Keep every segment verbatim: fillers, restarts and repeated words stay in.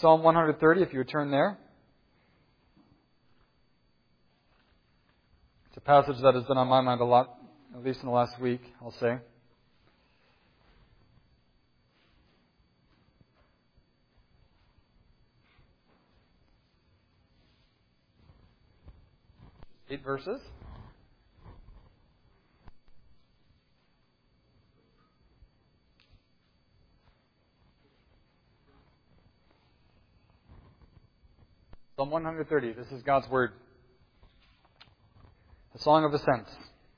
Psalm one thirty, if you would turn there. It's a passage that has been on my mind a lot, at least in the last week, I'll say. Eight verses. Psalm one thirty, this is God's Word. The Song of Ascents.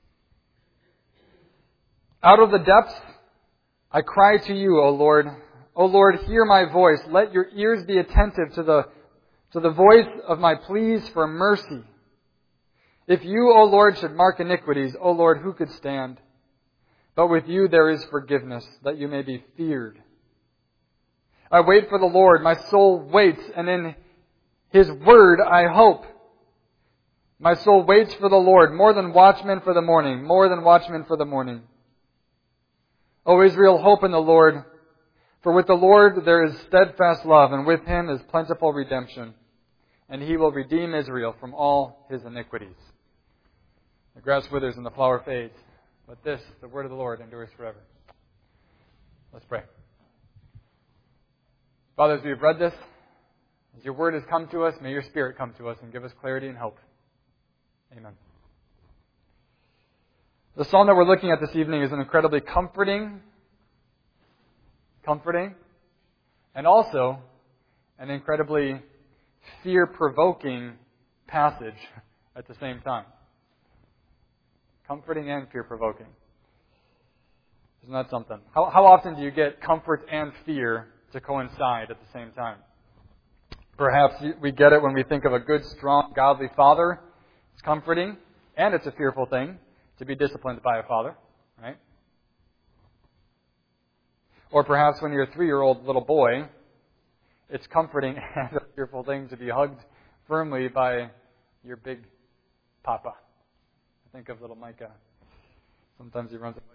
Out of the depths I cry to you, O Lord. O Lord, hear my voice. Let your ears be attentive to the, to the voice of my pleas for mercy. If you, O Lord, should mark iniquities, O Lord, who could stand? But with you there is forgiveness, that you may be feared. I wait for the Lord. My soul waits, and in His word I hope. My soul waits for the Lord, more than watchmen for the morning, more than watchmen for the morning. O Israel, hope in the Lord. For with the Lord there is steadfast love, and with Him is plentiful redemption. And He will redeem Israel from all his iniquities. The grass withers and the flower fades, but this, the word of the Lord, endures forever. Let's pray. Father, as we have read this, as your word has come to us, may your Spirit come to us and give us clarity and hope. Amen. The psalm that we're looking at this evening is an incredibly comforting, comforting, and also an incredibly fear-provoking passage at the same time. Comforting and fear-provoking. Isn't that something? How, how often do you get comfort and fear to coincide at the same time? Perhaps we get it when we think of a good, strong, godly father. It's comforting, and it's a fearful thing to be disciplined by a father, right? Or perhaps when you're a three-year-old little boy, it's comforting and a fearful thing to be hugged firmly by your big papa. I think of little Micah. Sometimes he runs away.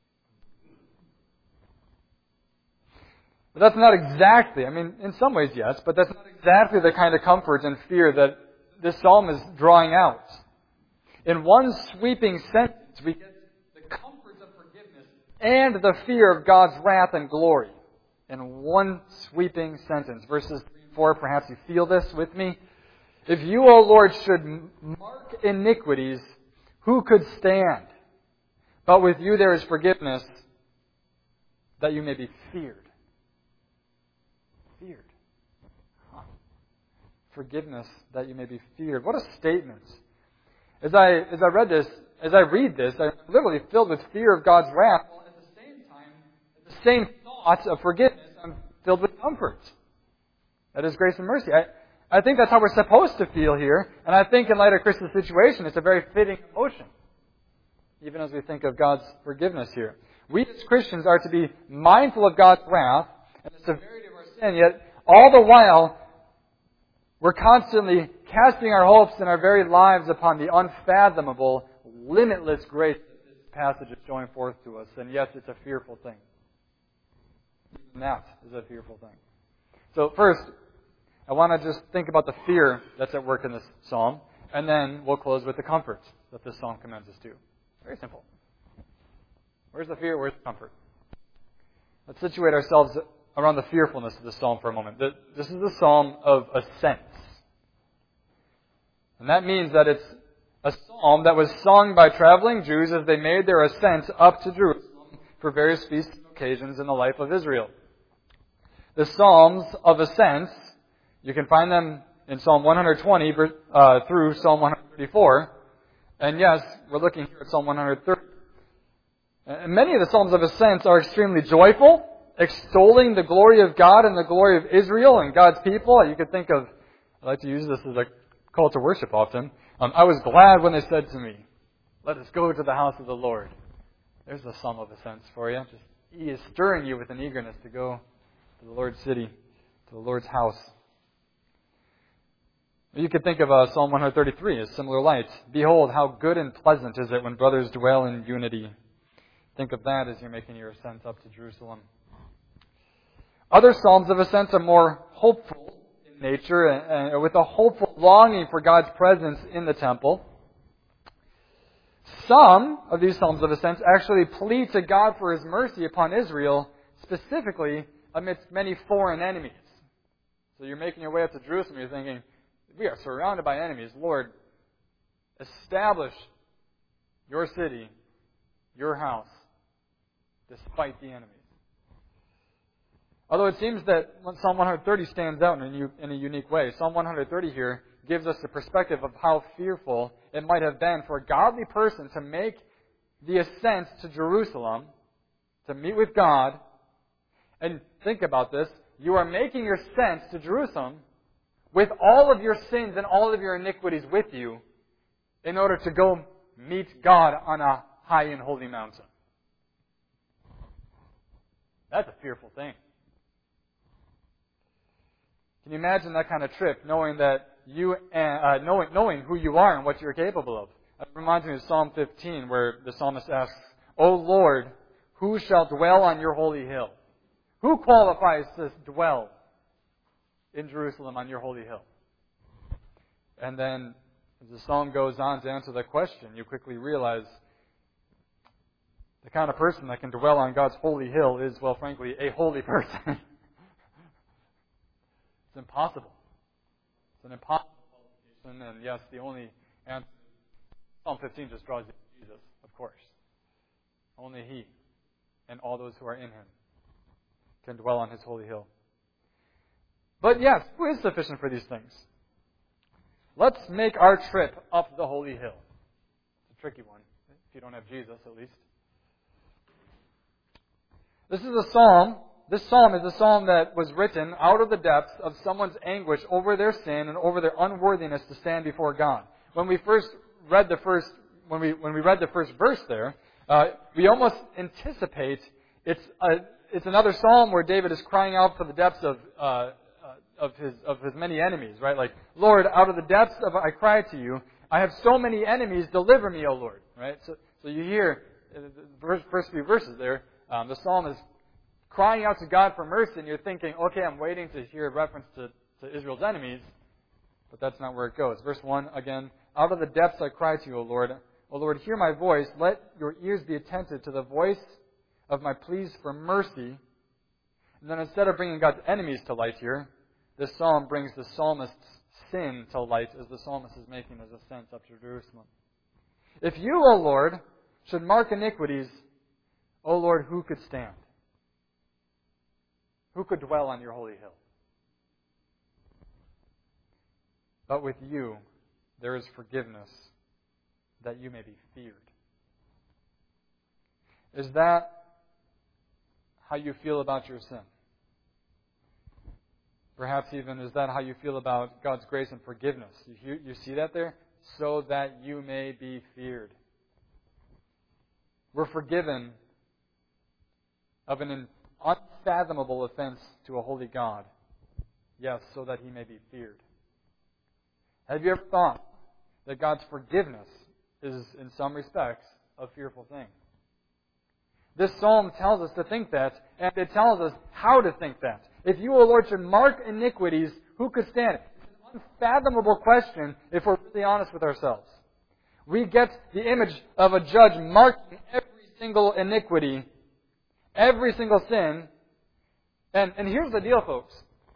But that's not exactly, I mean, in some ways, yes, but that's not exactly the kind of comfort and fear that this psalm is drawing out. In one sweeping sentence, we get the comforts of forgiveness and the fear of God's wrath and glory. In one sweeping sentence. Verses three and four, perhaps you feel this with me. If you, O Lord, should mark iniquities, who could stand? But with you there is forgiveness, that you may be feared. Feared. Huh. Forgiveness, that you may be feared. What a statement. As I as I read this, as I read this, I'm literally filled with fear of God's wrath. While at the same time, at the same thought of forgiveness, I'm filled with comfort. That is grace and mercy. I, I think that's how we're supposed to feel here. And I think in light of Christ's situation, it's a very fitting emotion. Even as we think of God's forgiveness here. We as Christians are to be mindful of God's wrath and the severity of our sin, yet all the while, we're constantly casting our hopes and our very lives upon the unfathomable, limitless grace that this passage is showing forth to us. And yes, it's a fearful thing. Even that is a fearful thing. So first, I want to just think about the fear that's at work in this psalm, and then we'll close with the comfort that this psalm commends us to. Very simple. Where's the fear? Where's the comfort? Let's situate ourselves around the fearfulness of this psalm for a moment. This is the psalm of ascents. And that means that it's a psalm that was sung by traveling Jews as they made their ascent up to Jerusalem for various feast occasions in the life of Israel. The Psalms of Ascents, you can find them in Psalm one twenty uh, through Psalm one thirty-four. And yes, we're looking here at Psalm one thirty. And many of the Psalms of Ascents are extremely joyful, extolling the glory of God and the glory of Israel and God's people. You could think of, I like to use this as a call to worship often. Um, I was glad when they said to me, let us go to the house of the Lord. There's the Psalm of Ascents for you. Just, He is stirring you with an eagerness to go to the Lord's city, to the Lord's house. You could think of uh, Psalm one thirty-three as similar light. Behold, how good and pleasant is it when brothers dwell in unity. Think of that as you're making your ascent up to Jerusalem. Other Psalms of Ascent are more hopeful nature and, and with a hopeful longing for God's presence in the temple. Some of these Psalms of Ascent actually plead to God for His mercy upon Israel, specifically amidst many foreign enemies. So you're making your way up to Jerusalem, you're thinking, we are surrounded by enemies. Lord, establish your city, your house, despite the enemies. Although it seems that Psalm one thirty stands out in a, in a unique way. Psalm one thirty here gives us the perspective of how fearful it might have been for a godly person to make the ascent to Jerusalem, to meet with God. And think about this. You are making your ascent to Jerusalem with all of your sins and all of your iniquities with you in order to go meet God on a high and holy mountain. That's a fearful thing. Can you imagine that kind of trip, knowing that you, uh, knowing, knowing who you are and what you're capable of? It reminds me of Psalm fifteen, where the psalmist asks, "O Lord, who shall dwell on your holy hill?" Who qualifies to dwell in Jerusalem on your holy hill? And then, as the psalm goes on to answer that question, you quickly realize the kind of person that can dwell on God's holy hill is, well, frankly, a holy person. It's impossible. It's an impossible qualification, and yes, the only answer, Psalm fifteen just draws you to Jesus, of course. Only He and all those who are in Him can dwell on His holy hill. But yes, who is sufficient for these things? Let's make our trip up the holy hill. It's a tricky one, if you don't have Jesus, at least. This is a psalm. This psalm is a psalm that was written out of the depths of someone's anguish over their sin and over their unworthiness to stand before God. When we first read the first, when we when we read the first verse there, uh, we almost anticipate it's a, it's another psalm where David is crying out for the depths of uh, uh, of his of his many enemies, right? Like, Lord, out of the depths of I cry to you. I have so many enemies. Deliver me, O Lord. Right. So so you hear the first few verses there. Um, the psalm is crying out to God for mercy, and you're thinking, okay, I'm waiting to hear a reference to, to Israel's enemies, but that's not where it goes. Verse one, again, out of the depths I cry to you, O Lord. O Lord, hear my voice. Let your ears be attentive to the voice of my pleas for mercy. And then instead of bringing God's enemies to light here, this psalm brings the psalmist's sin to light as the psalmist is making his ascent up to Jerusalem. If you, O Lord, should mark iniquities, O Lord, who could stand? Who could dwell on your holy hill? But with you, there is forgiveness, that you may be feared. Is that how you feel about your sin? Perhaps even, is that how you feel about God's grace and forgiveness? You, you see that there? So that you may be feared. We're forgiven of an unfathomable offense to a holy God. Yes, so that He may be feared. Have you ever thought that God's forgiveness is, in some respects, a fearful thing? This psalm tells us to think that, and it tells us how to think that. If you, O Lord, should mark iniquities, who could stand it? It's an unfathomable question if we're really honest with ourselves. We get the image of a judge marking every single iniquity, every single sin. And, and here's the deal, folks.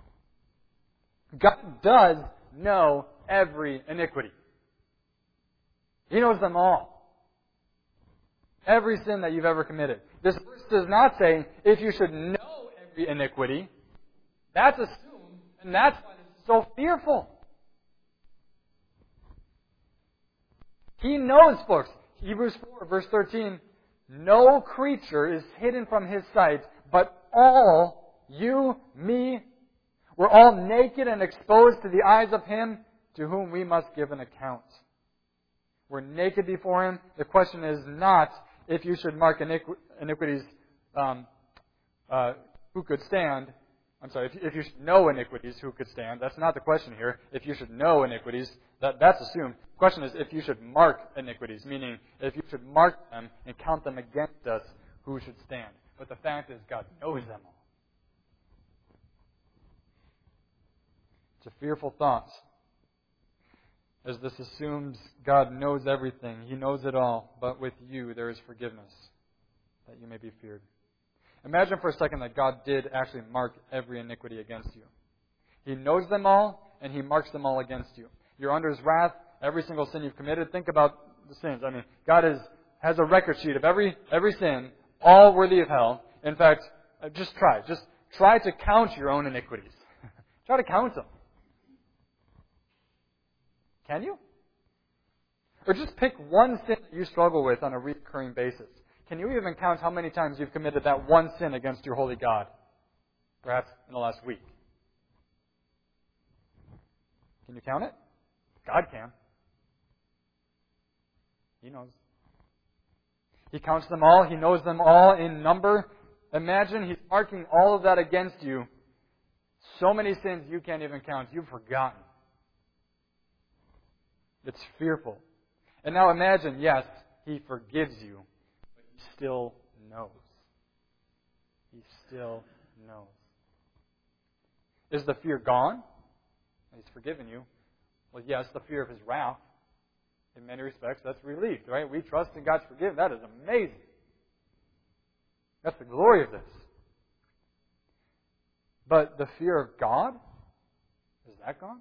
God does know every iniquity. He knows them all. Every sin that you've ever committed. This verse does not say, if you should know every iniquity. That's assumed, and that's why this is so fearful. He knows, folks. Hebrews four, verse thirteen, no creature is hidden from His sight, but all, you, me, we're all naked and exposed to the eyes of Him to whom we must give an account. We're naked before Him. The question is not if you should mark iniqu- iniquities, um, uh, who could stand. I'm sorry, if, if you should know iniquities, who could stand? That's not the question here. If you should know iniquities, that, that's assumed. The question is if you should mark iniquities, meaning if you should mark them and count them against us, who should stand? But the fact is, God knows them all. It's a fearful thought, as this assumes God knows everything. He knows it all. But with you there is forgiveness, that you may be feared. Imagine for a second that God did actually mark every iniquity against you. He knows them all, and He marks them all against you. You're under His wrath, every single sin you've committed. Think about the sins. I mean, God is, has a record sheet of every every sin, all worthy of hell. In fact, just try. Just try to count your own iniquities. Try to count them. Can you? Or just pick one sin that you struggle with on a recurring basis. Can you even count how many times you've committed that one sin against your holy God? Perhaps in the last week. Can you count it? God can. He knows. He counts them all. He knows them all in number. Imagine He's marking all of that against you. So many sins you can't even count. You've forgotten. It's fearful. And now imagine, yes, He forgives you, but He still knows. He still knows. Is the fear gone? He's forgiven you. Well, yes, the fear of His wrath. In many respects, that's relieved, right? We trust in God's forgiveness. That is amazing. That's the glory of this. But the fear of God, is that gone?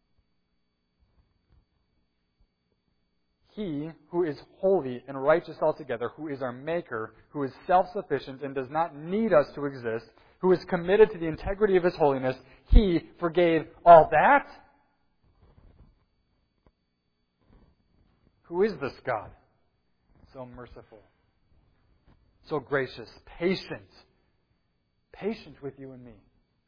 He who is holy and righteous altogether, who is our Maker, who is self-sufficient and does not need us to exist, who is committed to the integrity of His holiness, He forgave all that? Who is this God? So merciful, so gracious, patient, patient with you and me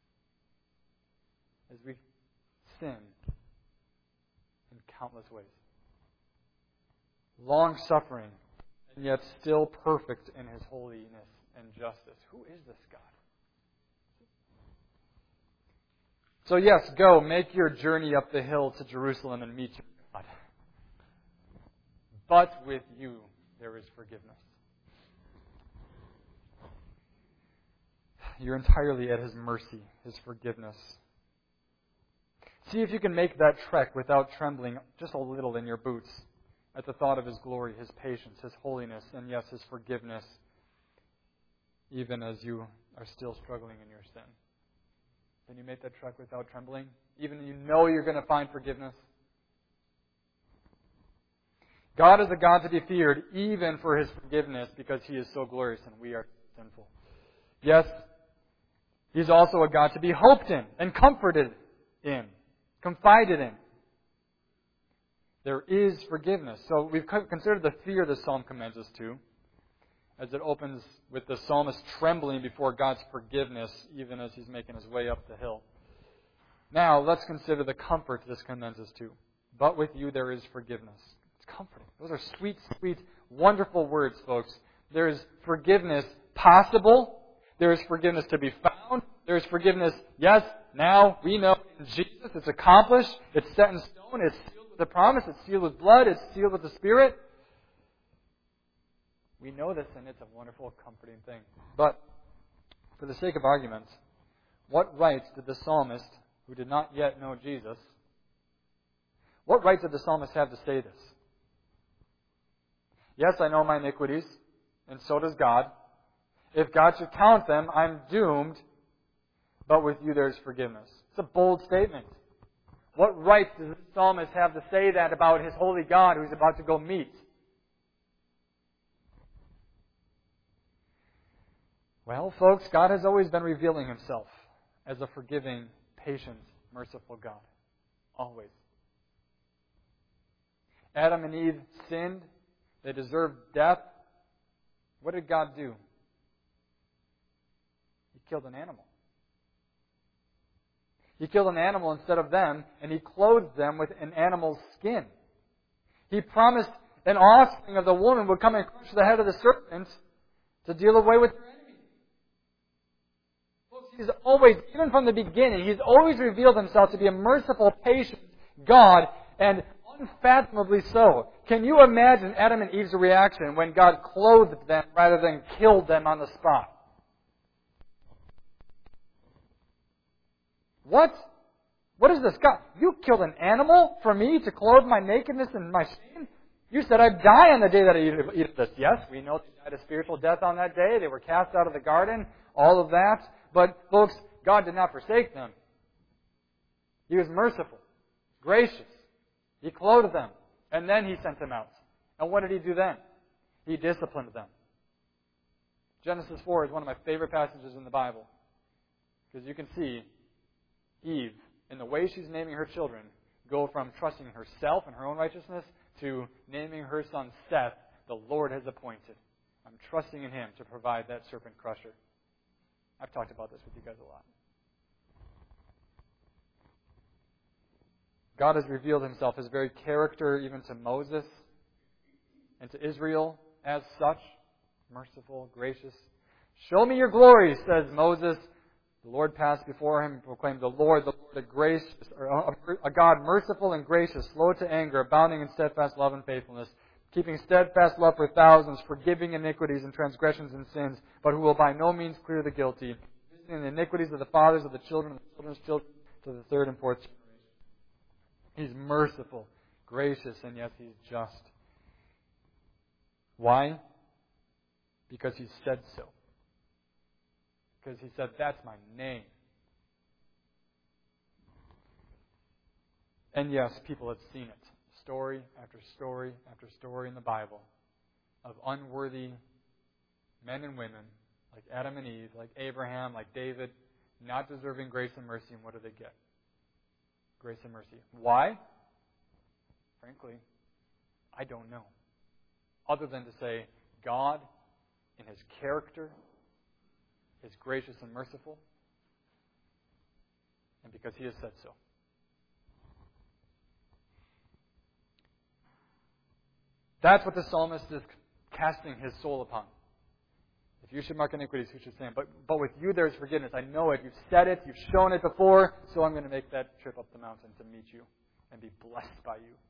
as we sin in countless ways. Long-suffering, and yet still perfect in His holiness and justice. Who is this God? So yes, go, make your journey up the hill to Jerusalem and meet your God. But with you there is forgiveness. You're entirely at His mercy, His forgiveness. See if you can make that trek without trembling just a little in your boots at the thought of His glory, His patience, His holiness, and yes, His forgiveness, even as you are still struggling in your sin. Can you make that trek without trembling? Even you know you're going to find forgiveness? God is a God to be feared, even for His forgiveness, because He is so glorious and we are sinful. Yes, He's also a God to be hoped in and comforted in, confided in. There is forgiveness. So we've considered the fear the psalm commends us to, as it opens with the psalmist trembling before God's forgiveness, even as he's making his way up the hill. Now, let's consider the comfort this commends us to. But with you there is forgiveness. It's comforting. Those are sweet, sweet, wonderful words, folks. There is forgiveness possible. There is forgiveness to be found. There is forgiveness, yes, now we know in Jesus. It's accomplished. It's set in stone. It's sealed with the promise. It's sealed with blood. It's sealed with the Spirit. We know this, and it's a wonderful, comforting thing. But, for the sake of argument, what right did the psalmist, who did not yet know Jesus, what right did the psalmist have to say this? Yes, I know my iniquities, and so does God. If God should count them, I'm doomed, but with you there's forgiveness. It's a bold statement. What right does the psalmist have to say that about his holy God who he's about to go meet? Well, folks, God has always been revealing Himself as a forgiving, patient, merciful God. Always. Adam and Eve sinned. They deserved death. What did God do? He killed an animal. He killed an animal instead of them, and He clothed them with an animal's skin. He promised an offspring of the woman would come and crush the head of the serpent to deal away with their enemy. Folks, He's always, even from the beginning, He's always revealed Himself to be a merciful, patient God, and unfathomably so. Can you imagine Adam and Eve's reaction when God clothed them rather than killed them on the spot? What? What is this? God, you killed an animal for me to clothe my nakedness and my shame? You said I'd die on the day that I eat, eat this. Yes, we know they died a spiritual death on that day. They were cast out of the garden, all of that. But, folks, God did not forsake them. He was merciful, gracious. He clothed them, and then He sent them out. And what did He do then? He disciplined them. Genesis four is one of my favorite passages in the Bible, because you can see Eve, in the way she's naming her children, go from trusting herself and her own righteousness to naming her son Seth, the Lord has appointed. I'm trusting in Him to provide that serpent crusher. I've talked about this with you guys a lot. God has revealed Himself, His very character, even to Moses and to Israel as such. Merciful, gracious. Show me your glory, says Moses. The Lord passed before him and proclaimed, the Lord, the Lord, a gracious, a God merciful and gracious, slow to anger, abounding in steadfast love and faithfulness, keeping steadfast love for thousands, forgiving iniquities and transgressions and sins, but who will by no means clear the guilty, visiting the iniquities of the fathers of the children and the children's children to the third and fourth generation. He's merciful, gracious, and yes, He's just. Why? Because He said so. Because He said, that's my name. And yes, people have seen it. Story after story after story in the Bible of unworthy men and women like Adam and Eve, like Abraham, like David, not deserving grace and mercy. And what do they get? Grace and mercy. Why? Frankly, I don't know. Other than to say, God, in His character, is gracious and merciful, and because He has said so. That's what the psalmist is casting his soul upon. If you should mark iniquities, who should sin? But, but with you there is forgiveness. I know it. You've said it. You've shown it before. So I'm going to make that trip up the mountain to meet you and be blessed by you.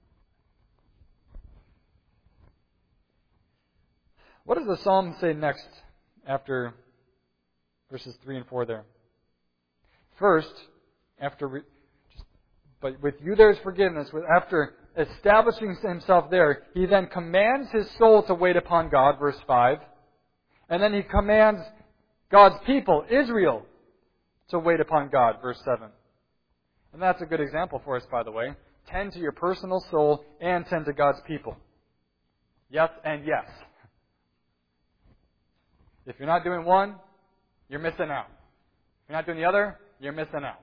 What does the psalm say next after verses three and four there? First, after re- just, but with you there is forgiveness. After establishing Himself there, He then commands His soul to wait upon God, verse five. And then He commands God's people, Israel, to wait upon God, verse seven. And that's a good example for us, by the way. Tend to your personal soul and tend to God's people. Yes and yes. If you're not doing one, you're missing out. If you're not doing the other, you're missing out.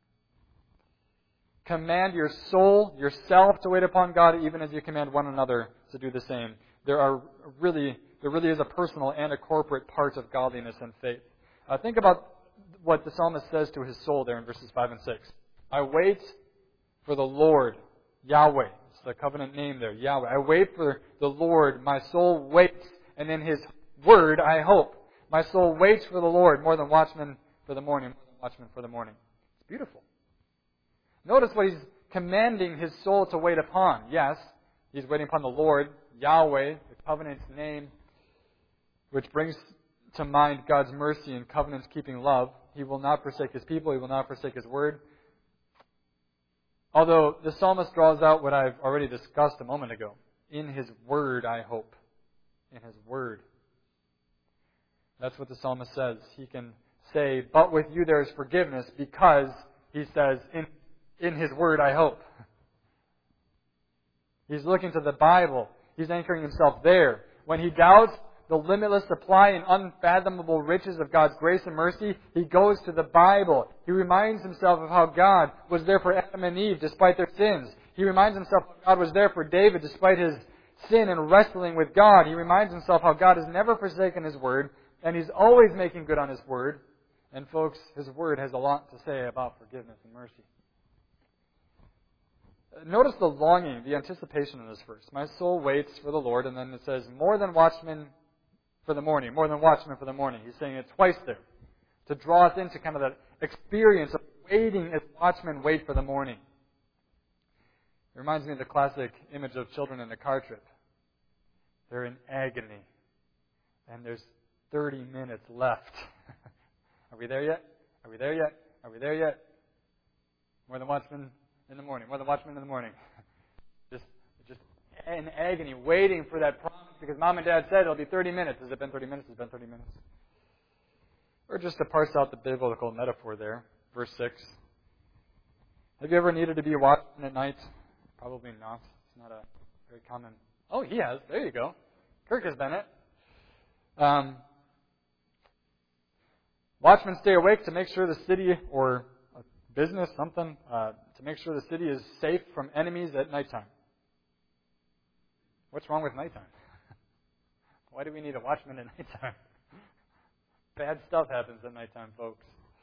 Command your soul, yourself, to wait upon God, even as you command one another to do the same. There are really, there really is a personal and a corporate part of godliness and faith. Uh, think about what the psalmist says to his soul there in verses five and six. I wait for the Lord, Yahweh. It's the covenant name there, Yahweh. I wait for the Lord. My soul waits, and in His word I hope. My soul waits for the Lord more than watchmen for the morning, more than watchmen for the morning. It's beautiful. Notice what He's commanding His soul to wait upon. Yes, He's waiting upon the Lord, Yahweh, the covenant's name, which brings to mind God's mercy and covenant-keeping love. He will not forsake His people. He will not forsake His word. Although the psalmist draws out what I've already discussed a moment ago. In His word, I hope. In His word. That's what the psalmist says. He can say, but with you there is forgiveness, because he says, in, in His word I hope. He's looking to the Bible. He's anchoring himself there. When he doubts the limitless supply and unfathomable riches of God's grace and mercy, he goes to the Bible. He reminds himself of how God was there for Adam and Eve despite their sins. He reminds himself how God was there for David despite his sin and wrestling with God. He reminds himself how God has never forsaken His word, and He's always making good on His word. And folks, His word has a lot to say about forgiveness and mercy. Notice the longing, the anticipation in this verse. My soul waits for the Lord, and then it says, more than watchmen for the morning, more than watchmen for the morning. He's saying it twice there, to draw us into kind of that experience of waiting as watchmen wait for the morning. It reminds me of the classic image of children in a car trip. They're in agony, and there's thirty minutes left. Are we there yet? Are we there yet? Are we there yet? More than watchmen in the morning. More than watchmen in the morning. Just, just in agony, waiting for that promise because mom and dad said it'll be thirty minutes. Has it been thirty minutes? Has it been thirty minutes? Or just to parse out the biblical metaphor there, verse six. Have you ever needed to be a watchman at night? Probably not. It's not a very common. Oh, he has. There you go. Kirk has been it. Um, watchmen stay awake to make sure the city or a business, something, uh, to make sure the city is safe from enemies at nighttime. What's wrong with nighttime? Why do we need a watchman at nighttime? Bad stuff happens at nighttime, folks.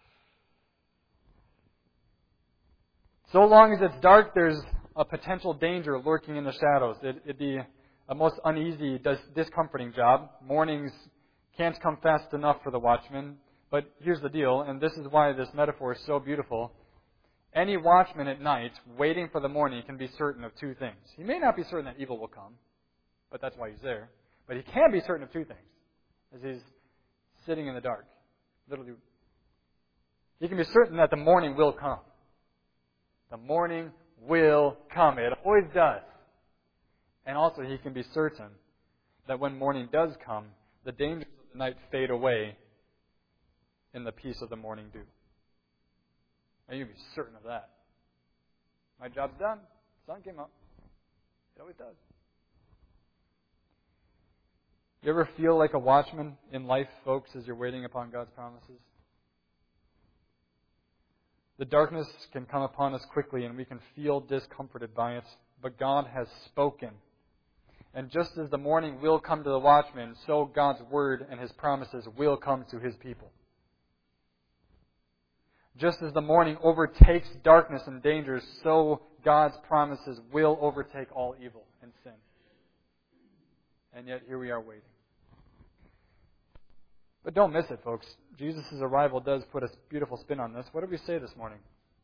So long as it's dark, there's a potential danger lurking in the shadows. It, it'd be a most uneasy, dis- discomforting job. Mornings can't come fast enough for the watchman. But here's the deal, and this is why this metaphor is so beautiful. Any watchman at night waiting for the morning can be certain of two things. He may not be certain that evil will come, but that's why he's there. But he can be certain of two things, as he's sitting in the dark. Literally, he can be certain that the morning will come. The morning will come. It always does. And also he can be certain that when morning does come, the dangers of the night fade away in the peace of the morning dew. And you can be certain of that. My job's done. Sun came up. It always does. You ever feel like a watchman in life, folks, as you're waiting upon God's promises? The darkness can come upon us quickly and we can feel discomforted by it. But God has spoken. And just as the morning will come to the watchman, so God's word and His promises will come to His people. Just as the morning overtakes darkness and dangers, so God's promises will overtake all evil and sin. And yet here we are waiting. But don't miss it, folks. Jesus' arrival does put a beautiful spin on this. What did we say this morning?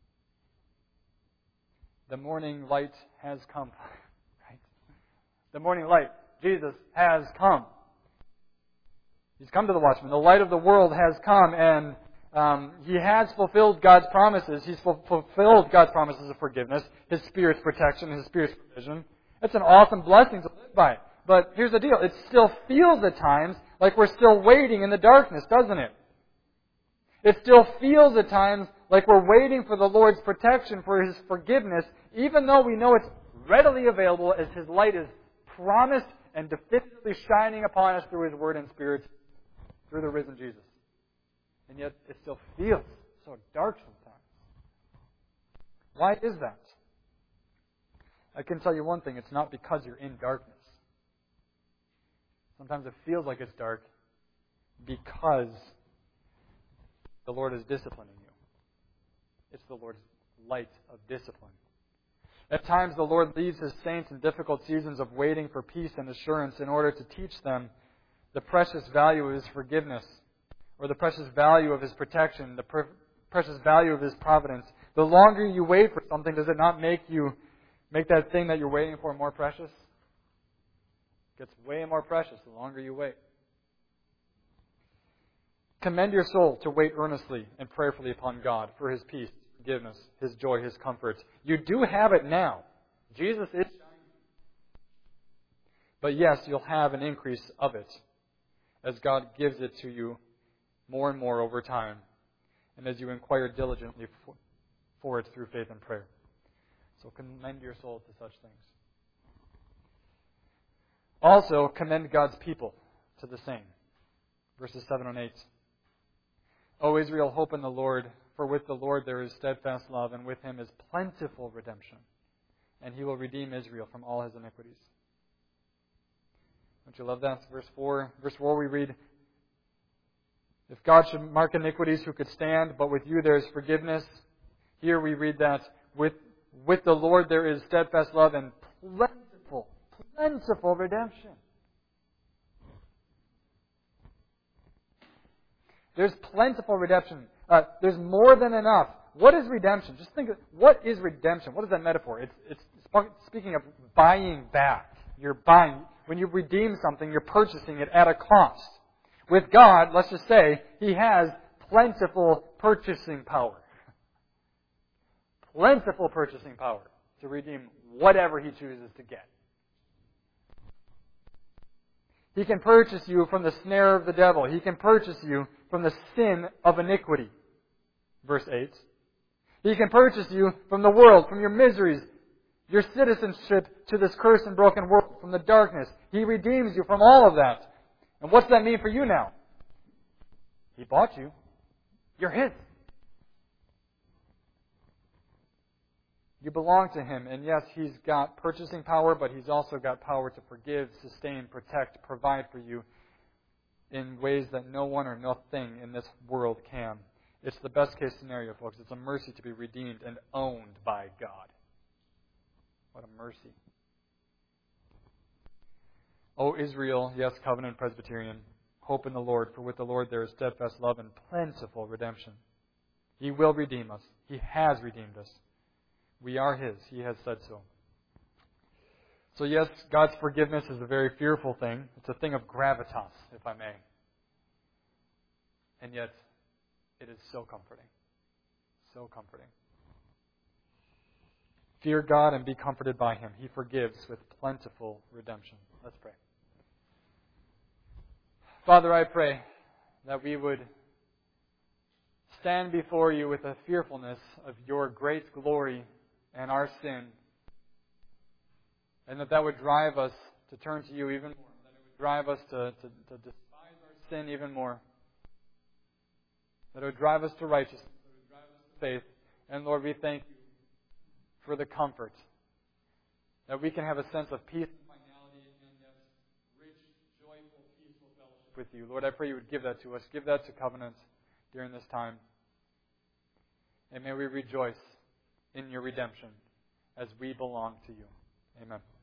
The morning light has come. Right? The morning light, Jesus, has come. He's come to the watchman. The light of the world has come, and um, He has fulfilled God's promises. He's fu- fulfilled God's promises of forgiveness, His Spirit's protection, His Spirit's provision. It's an awesome blessing to live by. But here's the deal. It still feels at times like we're still waiting in the darkness, doesn't it? It still feels at times like we're waiting for the Lord's protection, for His forgiveness, even though we know it's readily available as His light is promised and definitively shining upon us through His Word and Spirit, through the risen Jesus. And yet it still feels so dark sometimes. Why is that? I can tell you one thing. It's not because you're in darkness. Sometimes it feels like it's dark because the Lord is disciplining you. It's the Lord's light of discipline. At times the Lord leaves His saints in difficult seasons of waiting for peace and assurance in order to teach them the precious value of His forgiveness, or the precious value of His protection, the pre- precious value of His providence. The longer you wait for something, does it not make you make that thing that you're waiting for more precious? It gets way more precious the longer you wait. Commend your soul to wait earnestly and prayerfully upon God for His peace, forgiveness, His joy, His comfort. You do have it now. Jesus is shining. But yes, you'll have an increase of it as God gives it to you more and more over time, and as you inquire diligently for, for it through faith and prayer. So commend your soul to such things. Also, commend God's people to the same. Verses seven and eight. O Israel, hope in the Lord, for with the Lord there is steadfast love, and with Him is plentiful redemption, and He will redeem Israel from all his iniquities. Don't you love that? Verse four. Verse four we read, if God should mark iniquities, who could stand? But with you there is forgiveness. Here we read that with, with the Lord there is steadfast love and plentiful, plentiful redemption. There's plentiful redemption. Uh, there's more than enough. What is redemption? Just think of, what is redemption? What is that metaphor? It's, it's speaking of buying back. You're buying. When you redeem something, you're purchasing it at a cost. With God, let's just say, He has plentiful purchasing power. plentiful purchasing power to redeem whatever He chooses to get. He can purchase you from the snare of the devil. He can purchase you from the sin of iniquity. Verse eight. He can purchase you from the world, from your miseries, your citizenship to this cursed and broken world, from the darkness. He redeems you from all of that. And what's that mean for you now? He bought you. You're His. You belong to Him. And yes, He's got purchasing power, but He's also got power to forgive, sustain, protect, provide for you in ways that no one or nothing in this world can. It's the best case scenario, folks. It's a mercy to be redeemed and owned by God. What a mercy. O Israel, yes, Covenant Presbyterian, hope in the Lord, for with the Lord there is steadfast love and plentiful redemption. He will redeem us. He has redeemed us. We are His. He has said so. So yes, God's forgiveness is a very fearful thing. It's a thing of gravitas, if I may. And yet, it is so comforting. So comforting. Fear God and be comforted by Him. He forgives with plentiful redemption. Let's pray. Father, I pray that we would stand before You with a fearfulness of Your great glory and our sin, and that that would drive us to turn to You even more, that it would drive us to, to, to despise our sin even more, that it would drive us to righteousness, that it would drive us to faith. And Lord, we thank You for the comfort that we can have a sense of peace and finality and yes, rich, joyful, peaceful fellowship with You. Lord, I pray You would give that to us. Give that to Covenant during this time. And may we rejoice in Your redemption as we belong to You. Amen.